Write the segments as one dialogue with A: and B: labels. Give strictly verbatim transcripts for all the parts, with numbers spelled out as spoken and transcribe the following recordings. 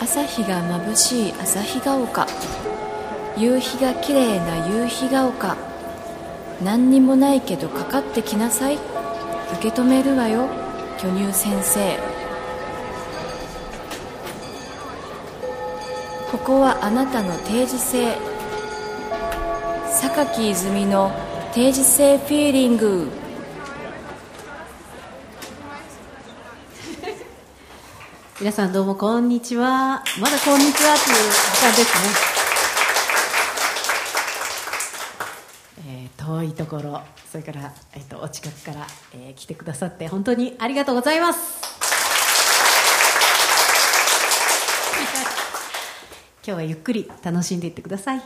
A: 朝日が眩しい旭ヶ丘、夕日が綺麗な夕日が丘、何にもないけどかかってきなさい、受け止めるわよ巨乳先生。ここはあなたの定時性、榊泉の定時性フィーリング。
B: 皆さんどうもこんにちは。まだこんにちはという時間ですね。えー、遠いところ、それから、えー、とお近くから、えー、来てくださって本当にありがとうございます。今日はゆっくり楽しんでいってください。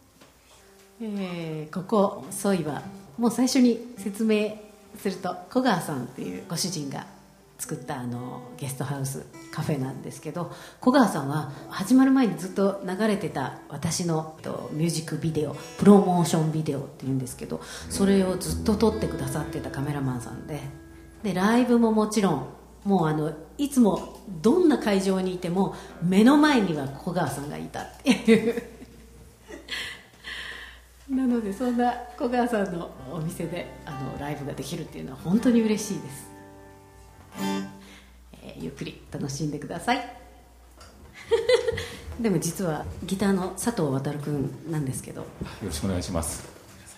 B: えー、ここそういえばもう最初に説明すると、小川さんっていうご主人が作ったあのゲストハウスカフェなんですけど、小川さんは始まる前にずっと流れてた私のミュージックビデオ、プロモーションビデオっていうんですけど、それをずっと撮ってくださってたカメラマンさんで、でライブももちろんもうあのいつもどんな会場にいても目の前には小川さんがいたっていうなのでそんな小川さんのお店であのライブができるっていうのは本当に嬉しいです。えー、ゆっくり楽しんでくださいでも実はギターの佐藤航くんなんですけど、よ
C: ろしくお願いします。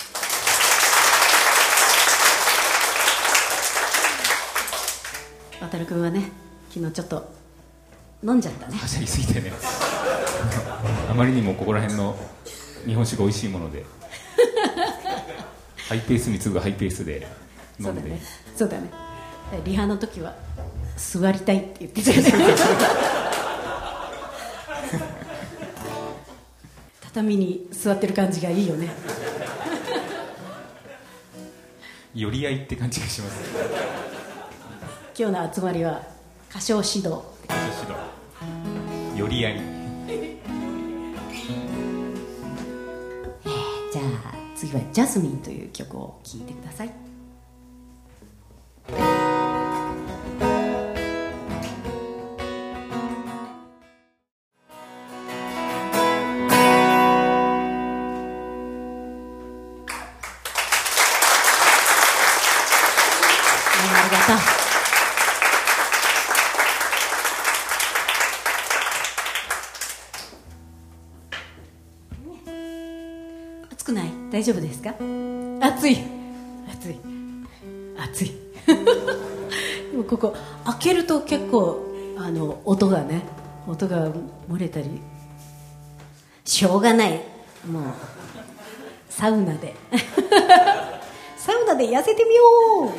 B: 航くんはね、昨日ちょっと飲んじゃったね。
C: はしゃぎすぎてねあまりにもここら辺の日本酒が美味しいものでハイペースに次ぐハイペースで飲んで。そうだね、
B: そうだね。リハの時は座りたいって言ってたよね畳に座ってる感じがいいよね
C: 寄り合いって感じがします。
B: 今日の集まりは歌唱指導、
C: 歌唱指導、寄り合い
B: えー、じゃあ次はジャスミンという曲を聴いてください。暑くない？大丈夫ですか？暑い暑い暑いでもここ開けると結構あの音がね音が漏れたり、しょうがない、もうサウナでサウナで痩せてみよ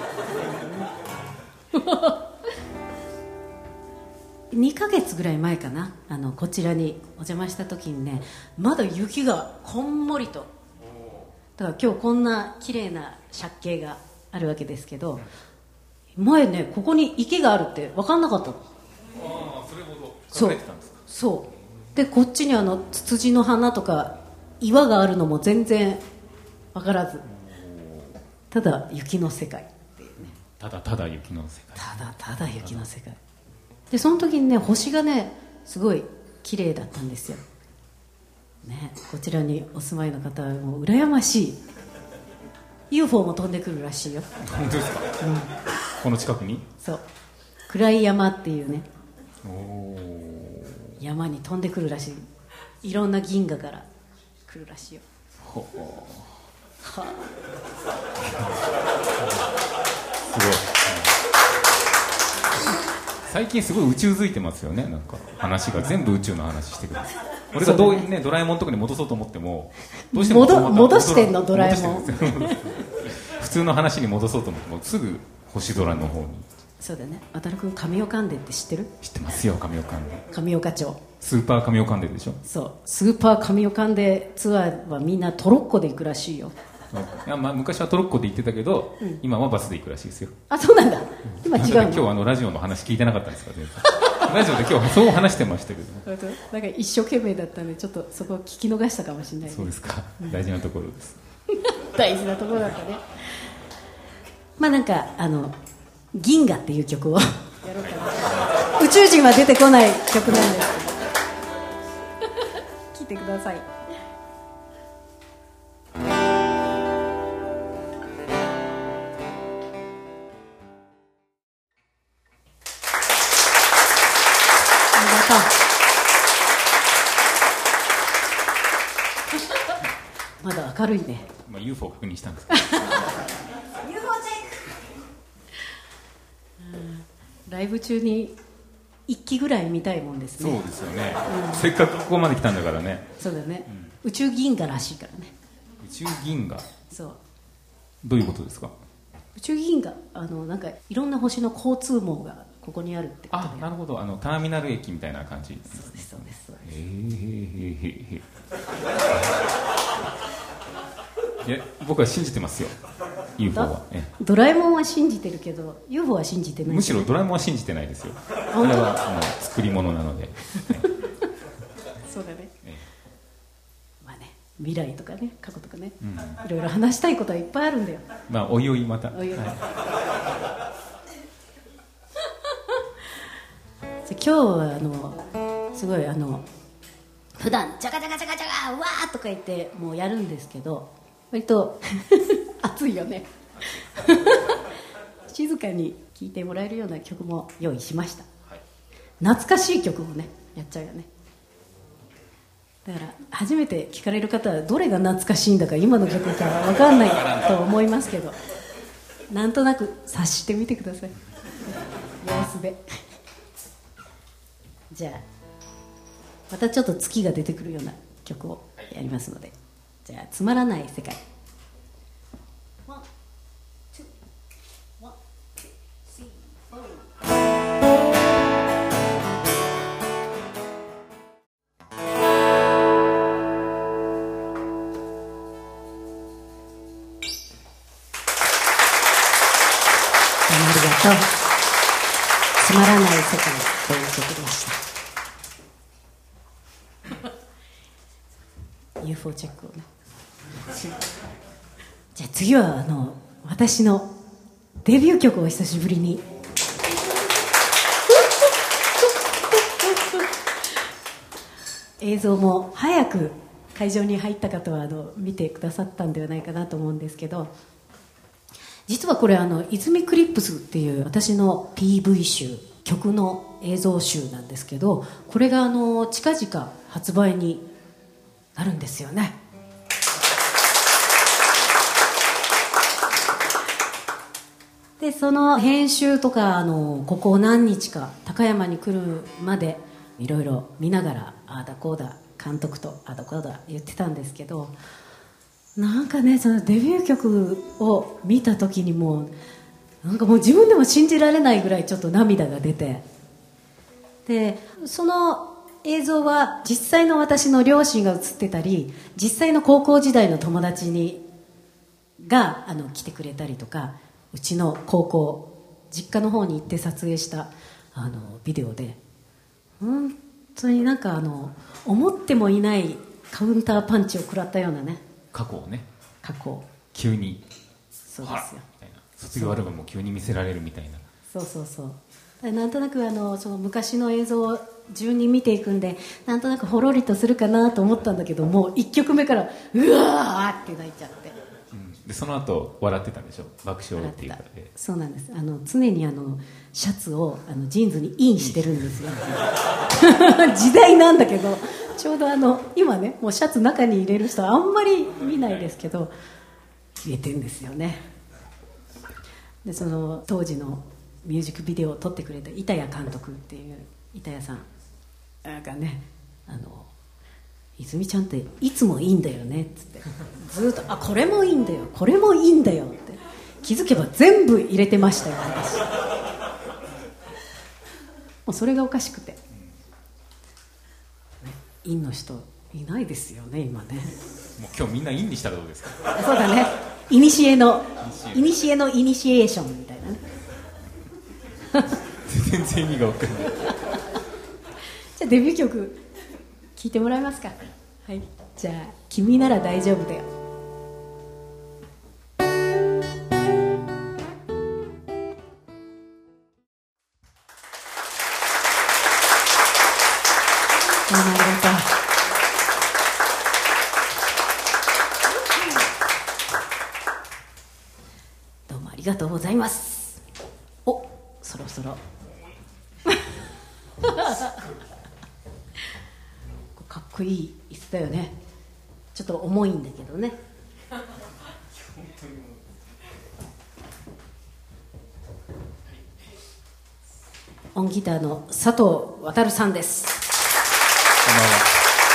B: うにかげつぐらい前かな、あのこちらにお邪魔した時にね、まだ雪がこんもりと、だから今日こんな綺麗な借景があるわけですけど、前ねここに池があるって分かんなかったの。
C: ああ、それほど
B: そうそうで、こっちにあのツツジの花とか岩があるのも全然分からず、ただ雪の世界っていうね、
C: ただただ雪の世界、
B: ただただ雪の世界で、その時にね星がねすごい綺麗だったんですよ、ね、こちらにお住まいの方はもう羨ましい。 ユーフォー も飛んでくるらしいよ。
C: 本当ですか、うん、この近くに
B: そう、暗い山っていうね、
C: お
B: 山に飛んでくるらしい。いろんな銀河から来るらしいよ。
C: ほほ
B: はあ、
C: すごい、うん、最近すごい宇宙づいてますよね。なんか話が全部宇宙の話してくる。俺がどう、ね、ドラえもんとかに戻そうと思ってもどうしても
B: 戻戻してんのドラえもん
C: 普通の話に戻そうと思ってもすぐ星空の方に。
B: そうだね。渡るくん神尾関連って知ってる？
C: 知ってますよ、神尾関連。
B: 神尾課長、
C: スーパー神尾関連でしょ。
B: そう、スーパー神尾関連ツアーはみんなトロッコで行くらしいよ。
C: いや、まあ、昔はトロッコで行ってたけど、うん、今はバスで行くらしいですよ。
B: あ、そうなんだ。今違うの。
C: 今日あのラジオの話聞いてなかったんですか？ラジオで今日そう話してましたけど、ね、
B: なんか一生懸命だったんでちょっとそこ聞き逃したかもしれない、ね、
C: そうですか、うん、大事なところです
B: 大事なところだったね。まあなんかあの銀河っていう曲をやろうかな。宇宙人は出てこない曲なんですけど、 来てください。まだ明るいね。
C: まあ、ユーフォー 確認したんですけどユーフォー チェッ
B: クライブ中に一機ぐらい見たいもんですね。
C: そうですよね、うん、せっかくここまで来たんだからね。
B: そうだね、うん、宇宙銀河らしいからね。
C: 宇宙銀河、
B: そう、
C: どういうことですか？
B: 宇宙銀河、あのなんかいろんな星の交通網がここにあるってことで。
C: あ、なるほど、あのターミナル駅みたいな感じ。
B: そうですそうですそうです。
C: へーへーへーへーいや、僕は信じてますよ ユーフォー は。
B: ドラえもんは信じてるけど ユーフォー は信じてない、ね、
C: むしろドラえもんは信じてないですよ。あれはあの作り物なので、ね、
B: そうだね、ええ、まあね、未来とかね過去とかね、うん、いろいろ話したいことはいっぱいあるんだよ。
C: まあおいおいまたおいおい、はい、
B: 今日はあのすごいあの普段ジャカジャカジャカジャカわーとか言ってもうやるんですけど、割と熱いよね静かに聴いてもらえるような曲も用意しました、はい、懐かしい曲もねやっちゃうよね。だから初めて聴かれる方はどれが懐かしいんだか今の曲か分かんないと思いますけど、なんとなく察してみてください様子でじゃあまたちょっと月が出てくるような曲をやりますので、じゃあつまらない世界。ワン、ツー、ワン、ツー、スリー、フォー。どうもありがとう。つまらない世界という曲でした。ユーフォー チェックをね。じゃあ次はあの私のデビュー曲を久しぶりに映像も早く会場に入った方はあの見てくださったんではないかなと思うんですけど、実はこれあの泉クリップスっていう私の ピーブイ 集、曲の映像集なんですけど、これがあの近々発売になるんですよね。でその編集とかあのここ何日か高山に来るまでいろいろ見ながらああだこうだ監督とああだこうだ言ってたんですけど、なんかねそのデビュー曲を見た時にもうなんかもう自分でも信じられないぐらいちょっと涙が出て、でその映像は実際の私の両親が映ってたり、実際の高校時代の友達にがあの来てくれたりとか、うちの高校実家の方に行って撮影したあのビデオで、本当になんかあの思ってもいないカウンターパンチを食らったようなね、
C: 過去をね、
B: 過去
C: 急に
B: そうですよ
C: みたいな、卒業アルバムを急に見せられるみたいな。
B: そうそうそう、なんとなくあのその昔の映像を順に見ていくんで、なんとなくほろりとするかなと思ったんだけど、もういっきょくめからうわーって泣いちゃって、
C: うん、でその後笑ってたんでしょ、爆笑っていうか。
B: そうなんです、あの常にあのシャツをあのジーンズにインしてるんですよ時代なんだけど、ちょうどあの今ねもうシャツ中に入れる人あんまり見ないですけど入れてるんですよね。でその当時のミュージックビデオを撮ってくれた板谷監督っていう板谷さんがね、あの泉ちゃんっていつもいいんだよねっつってずっとあこれもいいんだよこれもいいんだよって気づけば全部入れてましたよ私。もうそれがおかしくて、ね、インの人いないですよね今ね。
C: もう今日みんなインにしたらどうですか。
B: そうだね、イニシエのイニシエのイニシエーションみたいなね
C: 全然意味が分かんない
B: じゃあデビュー曲聴いてもらえますか。はい、じゃあ君なら大丈夫だよ。どうもありがとう。 りがとうございます。お、そろそろかっこいい椅子だよね。ちょっと重いんだけどね。音ギターの佐藤航さんです。
C: こんばんは。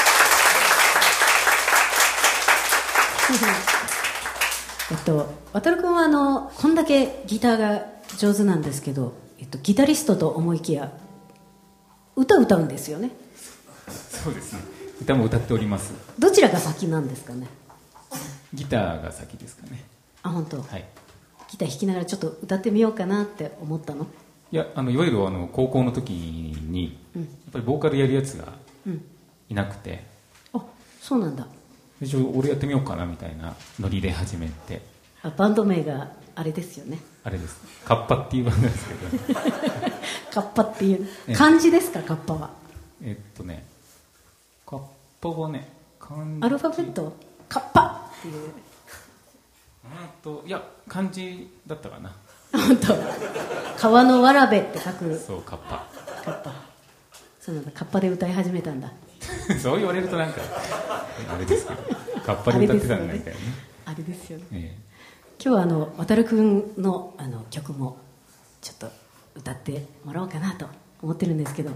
B: えっと、航君はあのこんだけギターが上手なんですけど、えっと、ギタリストと思いきや歌歌うんですよね。
C: そうですね、歌も歌っております。
B: どちらが先なんですかね。
C: ギターが先ですかね。
B: あ、本当。
C: はい。
B: ギター弾きながらちょっと歌ってみようかなって思ったの。
C: いや、あのいわゆるあの高校の時に、うん、やっぱりボーカルやるやつがいなくて、
B: うん、あ、そうなんだ。
C: 一応俺やってみようかなみたいなノリで始めて。
B: あ、バンド名があれですよね。
C: あれです、カッパっていうバンドですけど
B: カッパっていう漢字ですか、カッパは。
C: えっとね、カッパはね、漢字、
B: アルファベットカッパっていう。
C: あといや漢字だったかな。
B: 本当。川のわらべって書く。
C: そう、カッパ。
B: カッパ。そうなんだ、カッパで歌い始めたんだ
C: そう言われるとなんかあれですけど、カッパで歌ってたんだみたいなね。
B: あれですよね。
C: ええ、
B: 今日はあの航君のあの曲もちょっと歌ってもらおうかなと思ってるんですけど。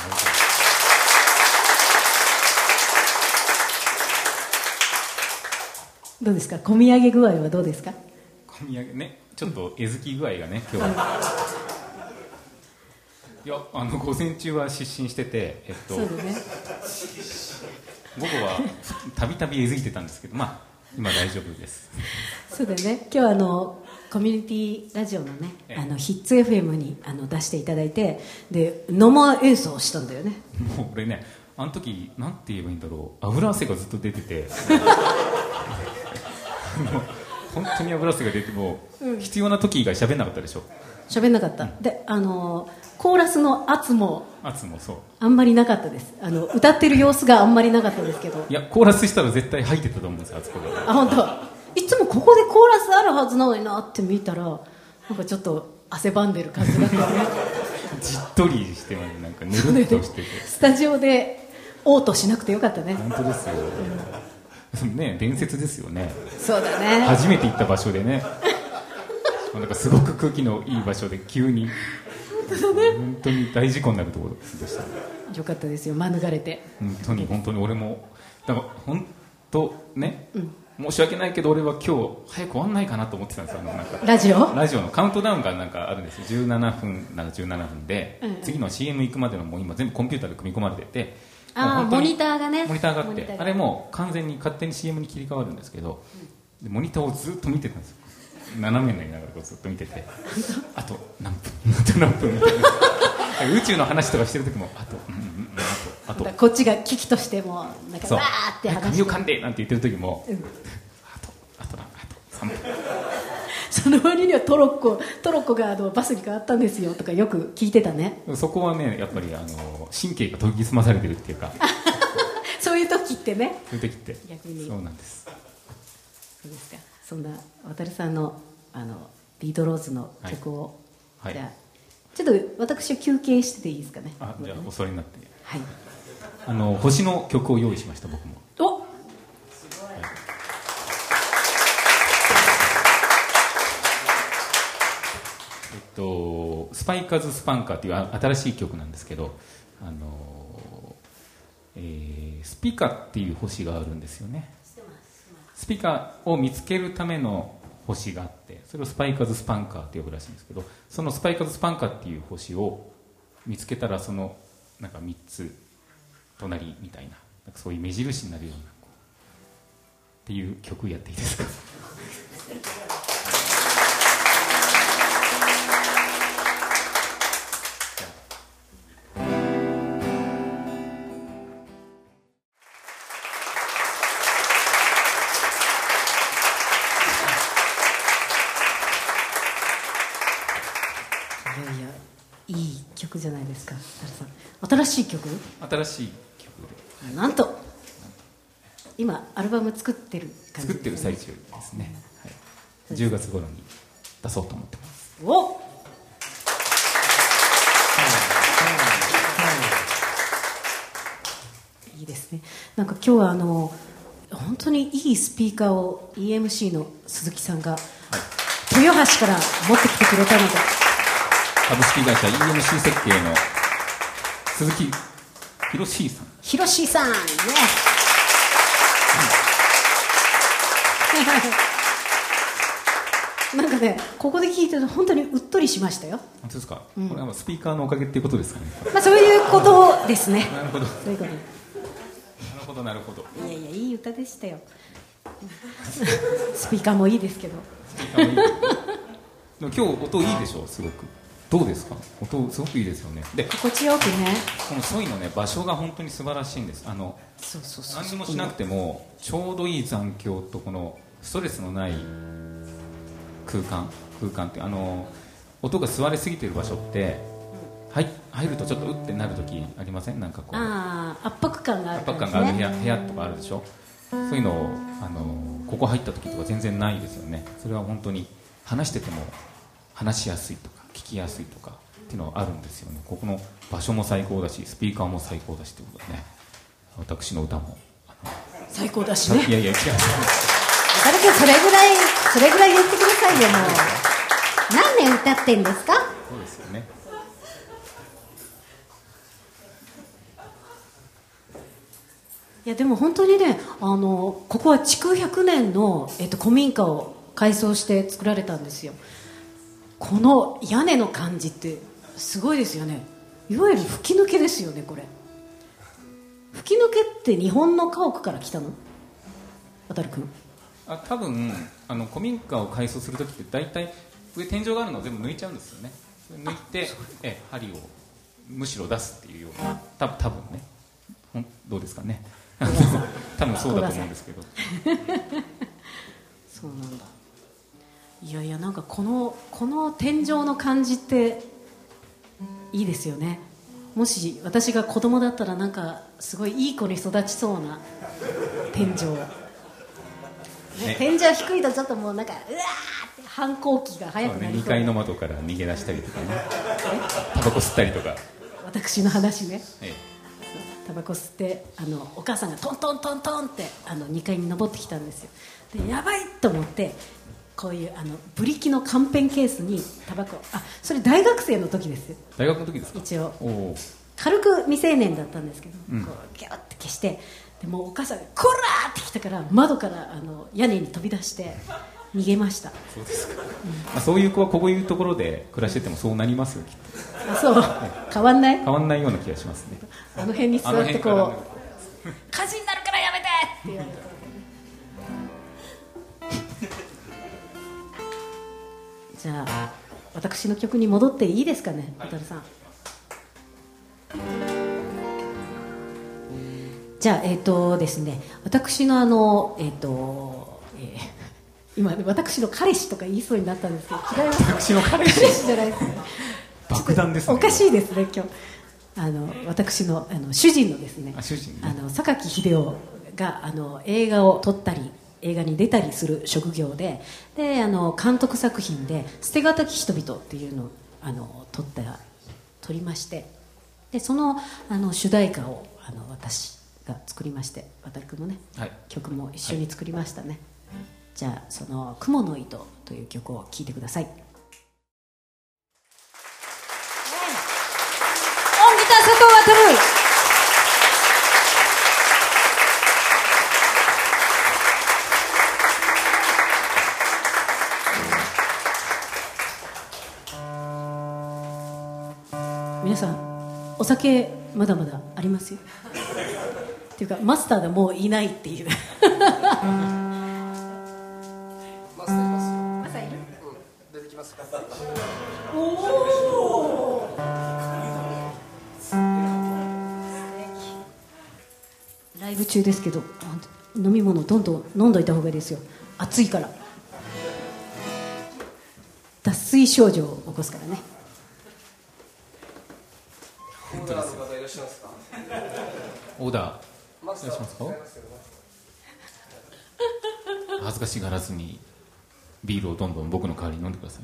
B: どうですか、込み上げ具合はどうですか。
C: 込み上げね、ちょっとえずき具合がね、今日は。いや、あの午前中は失神してて、えっと、
B: そうだね、
C: 午後はたびたびえずいてたんですけど、まあ今大丈夫です。
B: そうだね、今日はあのコミュニティラジオのね、あのヒッツ エフエム にあの出していただいて、で生演奏したんだよね。
C: もう俺ね、あの時なんて言えばいいんだろう、油汗がずっと出ててもう本当に油汗が出て、もう、うん、必要な時以外喋んなかったでしょ。
B: 喋んなかった、うん、で、あのコーラスの圧も
C: 圧もそう
B: あんまりなかったです。あの歌ってる様子があんまりなかったですけど。
C: いや、コーラスしたら絶対入ってたと思うんですよ、あそこで。
B: あ、本当。いつもここでコーラスあるはずなのになって見たら、なんかちょっと汗ばんでる感じだったね
C: じっとりしてます、なんかぬるっとしてて
B: スタジオで嘔吐しなくてよかったね。
C: 本当ですよ、うん、ね、伝説ですよね。
B: そうだね、
C: 初めて行った場所でねなんかすごく空気のいい場所で急に本当だ、ね、本当に大事故になるところでした。
B: よかったですよ、免れて。
C: 本当に本当に俺もだから本当ね、うん、申し訳ないけど俺は今日早く終わんないかなと思ってたんですよ。あのなんか
B: ラジオ
C: ラジオのカウントダウンがなんかあるんですよ。じゅうななふんなんかじゅうななふんで、うんうん、次の シーエム 行くまでのもう今全部コンピューターで組み込まれてて、
B: あ、モニターがね、
C: モニターがあって、あれもう完全に勝手に シーエム に切り替わるんですけど、うん、でモニターをずっと見てたんですよ。斜めになりながらこうずっと見ててあと何分あと何分みたいな宇宙の話とかしてる時もあと、うんうん、あとあと
B: こっちが危機としてもなんかわーって話して
C: 髪を噛んでなんて言ってる時も、うん、あとあとあとさんぷん
B: その割にはトロッコトロッコがあのバスに変わったんですよとかよく聞いてたね。
C: そこはね、やっぱりあの神経が研ぎ澄まされてるっていうか
B: そういう時ってね、
C: そういう時って
B: 逆に
C: そうなんです。
B: そうですか。そんな航さんのあのビートローズの曲を、はい、じゃあ、はい、ちょっと私は休憩してていいですかね。
C: あ、じゃあお座りになって、
B: はい、
C: あの星の曲を用意しました。僕も
B: お、すごい、はい、
C: えっとスパイカーズスパンカーっていう新しい曲なんですけど、あの、えー、スピカっていう星があるんですよね。スピカを見つけるための星があって、それをスパイカーズスパンカーって呼ぶらしいんですけど、そのスパイカーズスパンカーっていう星を見つけたら、そのなんかみっつ隣みたいな、なんかそういう目印になるようなっていう曲やっていいですか
B: じゃないですか。新しい曲
C: 新しい曲
B: で、なんと今アルバム作ってる感じですね。
C: 作ってる最中ですね、はい、じゅうがつ頃に出そうと思ってます。
B: おいいですね。なんか今日はあの本当にいいスピーカーを イーエムシー の鈴木さんが、はい、豊橋から持ってきてくれたので、
C: 株式会社 イーエムシー 設計の鈴木博史さん
B: 博史さんね、うん、なんかねここで聞いてると本当にうっとりしましたよ。
C: 本当ですか、
B: うん、
C: これはスピーカーのおかげっていうことですかね。
B: まあそういうことですね。
C: なるほど、
B: そういうこと。
C: なるほどなるほど。
B: いやいやいい歌でしたよ。スピーカーもいいですけど。
C: スピーカーもいいでも今日音いいでしょ、すごく。どうですか、音すごくいいですよね。で
B: 心地よくね、
C: このソイのね場所が本当に素晴らしいんです。あの
B: そうそうそう、
C: 何にもしなくてもちょうどいい残響とこのストレスのない空間空間ってあの音が座りすぎてる場所って、うん、はい、入るとちょっとうってなる時ありません？なんかこう
B: あ圧迫感がある、ね、
C: 圧迫感がある部屋、部屋とかあるでしょ。そういうのをあのここ入った時とか全然ないですよね。それは本当に話してても話しやすいとか聞きやすいとかっていうのはあるんですよね。ここの場所も最高だしスピーカーも最高だしということでね、私の歌も
B: 最高だしね。
C: いやいや違う、
B: 誰かそれぐらいそれぐらい言ってくださいよ。もう何年歌ってんですか。
C: そうですよね。
B: いやでも本当にね、あのここは築ひゃくねんの、えっと、古民家を改装して作られたんですよ。この屋根の感じってすごいですよね。いわゆる吹き抜けですよね。これ吹き抜けって日本の家屋から来たの？渡るくん。
C: あ、多分あの古民家を改装するときって大体上天井があるのを全部抜いちゃうんですよね。抜いてえ針をむしろ出すっていうような、多分多分ね、ほんどうですかね。多分そうだと思うんですけど。
B: そうなんだ。いやいや、なんかこのこの天井の感じっていいですよね。もし私が子供だったらなんかすごいいい子に育ちそうな天井、ねね、天井低いとちょっともうなんかうわーって反抗期が早くなりそう、
C: ね、にかいの窓から逃げ出したりとかね、タバコ吸ったりとか。
B: 私の話ね、
C: ええ、
B: タバコ吸ってあのお母さんがトントントントンってあのにかいに登ってきたんですよ。でやばいと思ってこういうあのブリキのカンペンケースにタバコ、あ、それ大学生の時ですよ。
C: 大学の時ですか。
B: 一応
C: お
B: 軽く未成年だったんですけど、
C: うん、
B: こうギュッて消して、でもうお母さんがコラーって来たから窓からあの屋根に飛び出して逃げました。
C: そうですか、うん、まあ、そういう子はこういうところで暮らしててもそうなりますよ、きっ
B: と。あ、そう、ね、変わんない
C: 変わんないような気がしますね。
B: あの辺に座ってこう火事になるからやめてって言われてじゃあ私の曲に戻っていいですかね、渡さん。じゃあ、えーとですね、私のあの、えーとえー、今私の彼氏とか言いそうになったんですけど、違います。
C: 私の彼氏
B: 彼氏じゃないです。
C: 爆弾ですね。
B: おかしいですね今日。あの私のあの主人のですね、
C: あ、主人ね、
B: あの榊英雄があの映画を撮ったり映画に出たりする職業で、であの監督作品で「捨てがたき人々」っていうのをあの撮った撮りまして、でそのあの主題歌をあの私が作りまして、渡君のね、はい、曲も一緒に作りましたね、はい、じゃあその「雲の糸」という曲を聴いてください。音ギター佐藤航。皆さんお酒まだまだありますよっていうかマスターがもういないっていうマスターいますよ。マスターいる？うん、出てきます。おおライブ中ですけど飲み物どんどん飲んどいた方がいいですよ。暑いから脱水症状を起こすからね。
D: オーダーの方いらっしゃいますか？
C: オーダーいらっしゃいますか？恥ずかしがらずにビールをどんどん僕の代わりに飲んでください。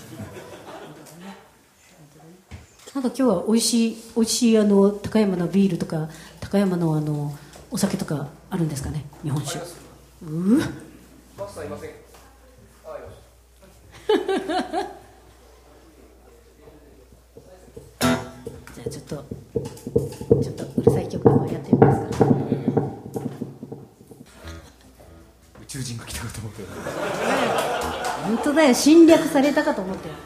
B: なんか今日は美味しい美味しいあの高山のビールとか高山のあのお酒とかあるんですかね、日本酒。うわ。
D: マスターいません。あ、いま
B: じゃあちょっとちょっとうるさい曲でもやってみますか。
C: 宇宙人が来たかと思って
B: 本当だよ、侵略されたかと思ってよ。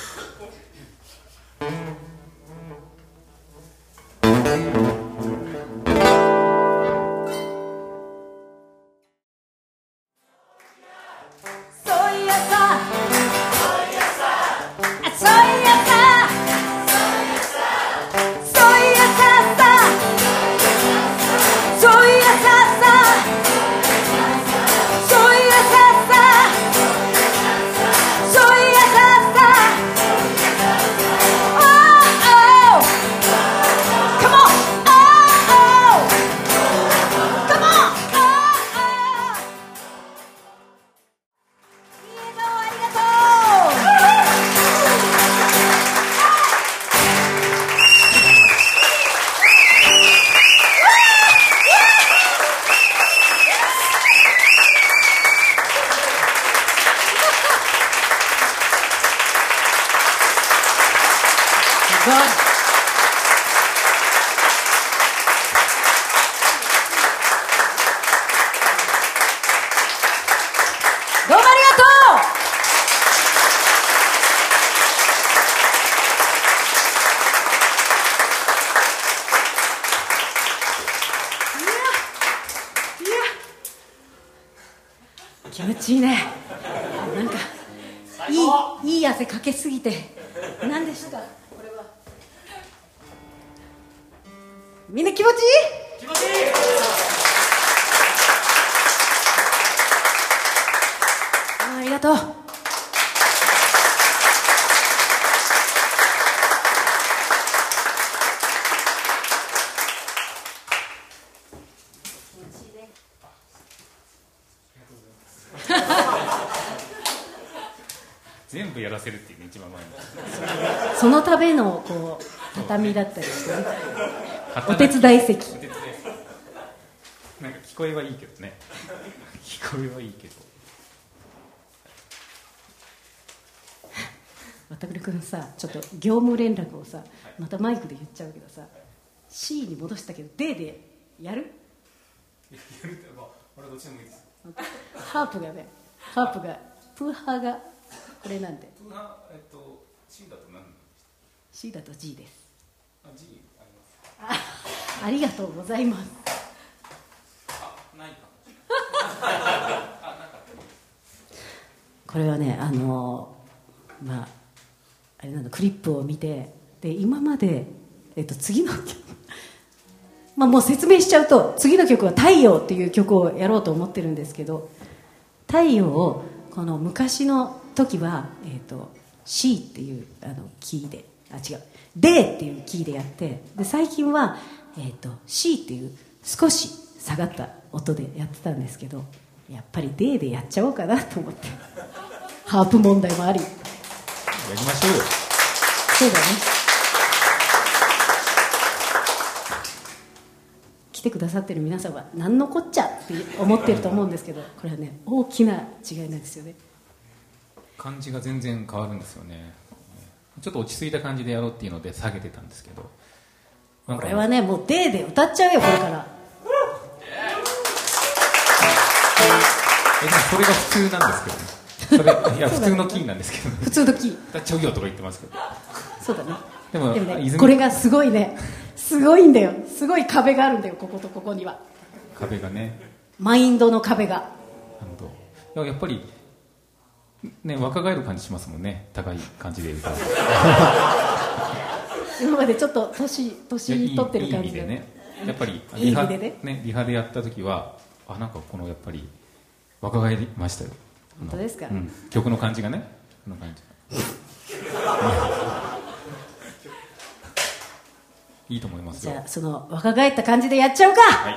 B: 気持ちいいね。なんかいい、いい汗かけすぎて。何でしたこれは。みんな気持ちいい？
C: 気持ちいい。
B: あ、ありがとう。
C: 全部やらせるっていうね、一番前に
B: そのためのこう畳だったりしてね。お手伝い席。
C: なんか聞こえはいいけどね。聞こえはいいけど。
B: 渡辺君さ、ちょっと業務連絡をさ、またマイクで言っちゃうけどさ、C に戻したけど D でやる？
C: やるって、まあ、俺はどっちでもいいです。
B: ハープがね、ハープがプーハーがこれなんで。
C: プーハー、えっと C だと何なんですか？
B: C だと G です。
C: あ、G あります。
B: あ、ありがとうございます。
C: あ、ないか。あ、なかった。
B: これはね、あのまああれなんだ、クリップを見て、で今まで、えっと、次の曲まあもう説明しちゃうと、次の曲は太陽っていう曲をやろうと思ってるんですけど、太陽をこの昔の時は、えっと、C っていうあのキーで、あ、違う D っていうキーでやって、で最近は、えっと、C っていう少し下がった音でやってたんですけど、やっぱり D でやっちゃおうかなと思ってハープ問題もあり、
C: やりましょうよ。
B: そうだね。来てくださってる皆さんは何のこっちゃって思ってると思うんですけど、これはね、大きな違いなんですよね。
C: 感じが全然変わるんですよね。ちょっと落ち着いた感じでやろうっていうので下げてたんですけど、
B: これはね、もう D で歌っちゃうよこれから。
C: え、でもそれが普通なんですけどね。それいや普通のキーなんですけどね。
B: 普通のキー
C: 歌っちゃうよとか言ってますけど。
B: そうだね。
C: でも、
B: でもね、
C: 泉
B: これがすごいね、すごいんだよ。すごい壁があるんだよ、こことここには。
C: 壁がね。
B: マインドの壁が。
C: なるほど。やっぱりね、若返る感じしますもんね、高い感じで歌う。
B: 今までちょっと年年取ってる感じで。
C: いい意味でね。やっぱり
B: いい意味でね。
C: ね、リハでやった時は、あ、なんかこのやっぱり若返りましたよ。
B: 本当ですか？
C: うん、曲の感じがね、この感じ。いいと思いますよ。
B: じゃあその若返った感じでやっちゃうか。
C: はい。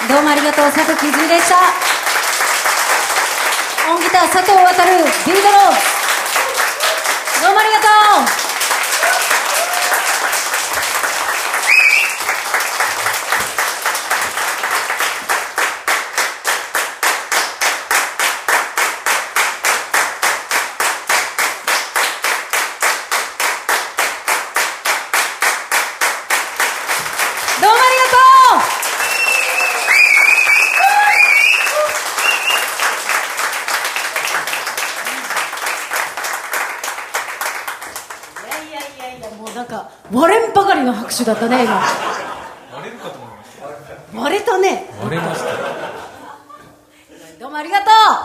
B: どうもありがとう。佐藤きずみでした。音ギター佐藤渡るビードローズ、どうもありがとう。割れんばかりの拍手だったね、今。
C: 割れるかと思いました。
B: 割れたね。
C: 割れました。
B: どうもありがと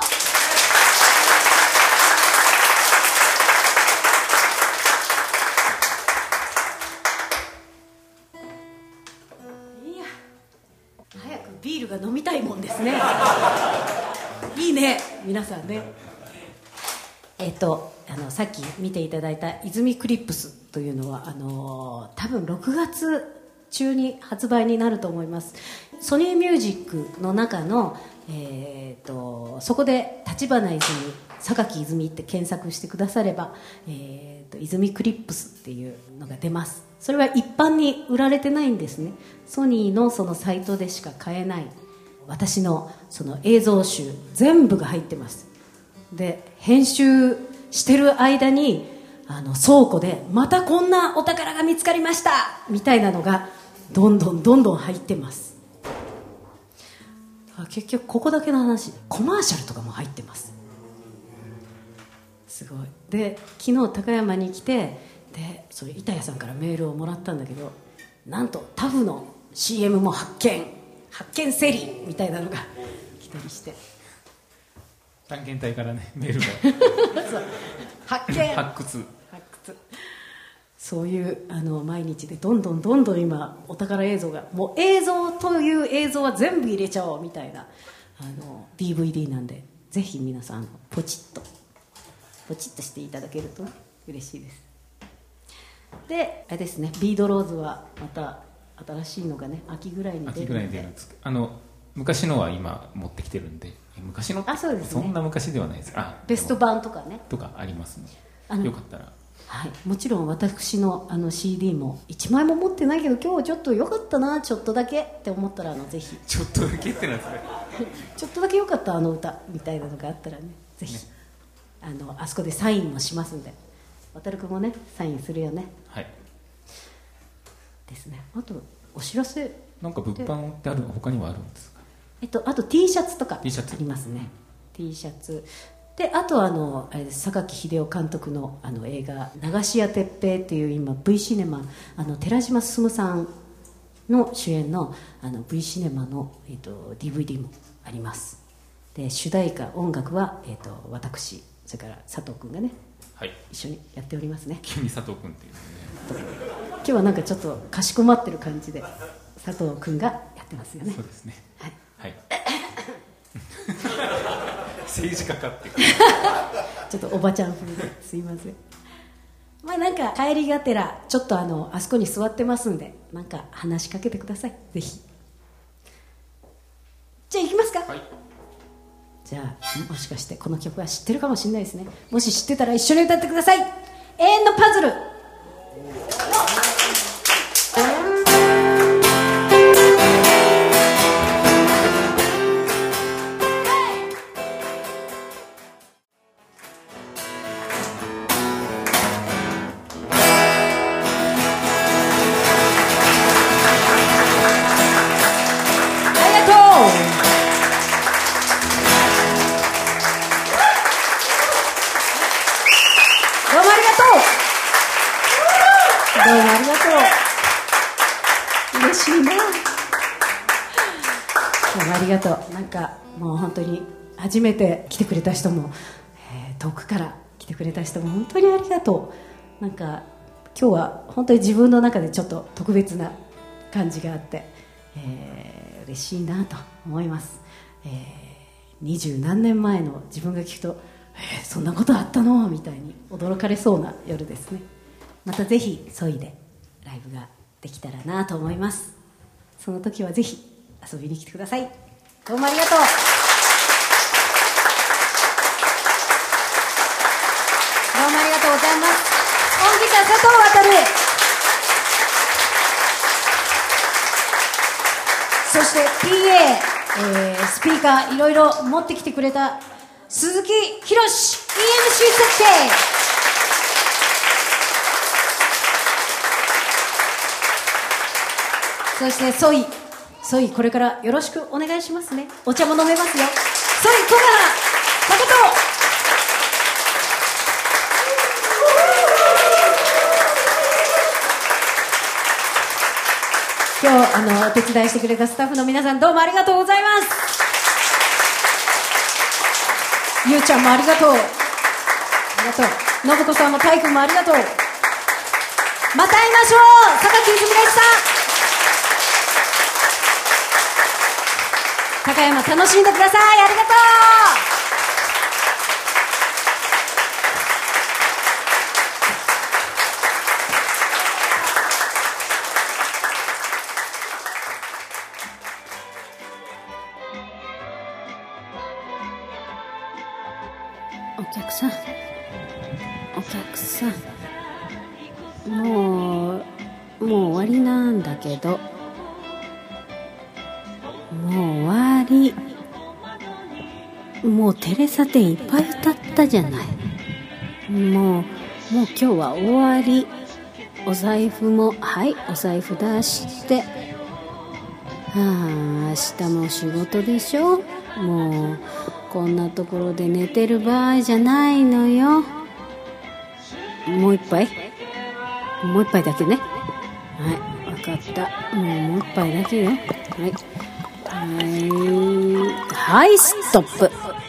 B: う。いや、早くビールが飲みたいもんですね。いいね、皆さんね。えっとあのさっき見ていただいた泉クリップスというのはあの多分ろくがつ中に発売になると思います。ソニーミュージックの中の、えー、とそこで立花泉、榊泉って検索してくだされば、えー、と泉クリップスっていうのが出ます。それは一般に売られてないんですね。ソニーのそのサイトでしか買えない私のその映像集全部が入ってます。で編集してる間にあの倉庫でまたこんなお宝が見つかりましたみたいなのがどんどんどんどん入ってます。結局ここだけの話、コマーシャルとかも入ってます。すごい。で昨日高山に来て、でそれ板谷さんからメールをもらったんだけど、なんとタフの シーエム も発見発見セリみたいなのが来たりして、
C: 探検隊からねメールが
B: そう発見
C: 発掘
B: 発掘、そういうあの毎日でどんどんどんどん今お宝映像が、もう映像という映像は全部入れちゃおうみたいなあの ディーブイディー なんで、ぜひ皆さんポチッとポチッとしていただけると嬉しいです。であれですね、ビードローズはまた新しいのがね秋ぐらいに出るので、
C: 秋ぐらいに出るんです。あの昔のは今持ってきてるんで、昔のって そ,、ね、そんな昔ではないです。あ
B: ベスト版とかね
C: とかありますので、
B: あの
C: よかったら、
B: はい、もちろん私 の, あの シーディー もいちまいも持ってないけど今日ちょっとよかったな、ちょっとだけって思ったらあのぜひ
C: ちょっとだけってなんですね
B: ちょっとだけよかったあの歌みたいなのがあったらね、ぜひ、ね、あのあそこでサインもしますんで、渡るくんもねサインするよね。
C: はい
B: ですね。あとお知らせ
C: なんか物販ってある、他にはあるんですか？
B: えっと、あと T シャツとかあ
C: T シャツ
B: りますね。 T シャツで、あとあのあれです、榊英雄監督 の, あの映画「流し屋鉄平」っていう今 V シネマ、あの寺島進さんの主演 の, あの V シネマ の、えっと、ディーブイディー もあります。で主題歌音楽は、えっと、私それから佐藤君がね、
C: はい、
B: 一緒にやっておりますね。
C: 君佐藤君っていうね、
B: 今日はなんかちょっとかしこまってる感じで佐藤君がやってますよね。
C: そうですね、
B: はい、
C: はい、政治家かって
B: ちょっとおばちゃん風ですいません。まあなんか帰りがてらちょっとあのあそこに座ってますんで、なんか話しかけてください、ぜひ。じゃあ行きますか。
C: はい、
B: じゃあもしかしてこの曲は知ってるかもしれないですね。もし知ってたら一緒に歌ってください。永遠のパズル。なんかもう本当に初めて来てくれた人も、えー、遠くから来てくれた人も本当にありがとう。なんか今日は本当に自分の中でちょっと特別な感じがあって、えー、嬉しいなと思います。二十何年前の自分が聞くと、えー、そんなことあったのみたいに驚かれそうな夜ですね。またぜひソイでライブができたらなと思います。その時はぜひ遊びに来てください。どうもありがとう。どうもありがとうございます。音ギター佐藤航、そして ピーエー、えー、スピーカーいろいろ持ってきてくれた鈴木博史 イーエムシー 設計、そしてソイソイこれからよろしくお願いしますね。お茶も飲めますよ。ソイ小原誠、今日あのお手伝いしてくれたスタッフの皆さん、どうもありがとうございます。ゆうちゃんもありがとう、ありがとう。信子さんもたいくんもありがとう。また会いましょう。榊泉礼さん、高山楽しんでください。ありがとう。
E: お客さん、お客さん、もうもう終わりなんだけど、もう終わり。もうテレサ店いっぱい歌ったじゃない。もうもう今日は終わり。お財布も、はい、お財布出して。はあ、明日も仕事でしょ。もうこんなところで寝てる場合じゃないのよ。もう一杯、もう一杯だけね。はい、分かった。もうもう一杯だけよ。はいはい、はい、ストップ。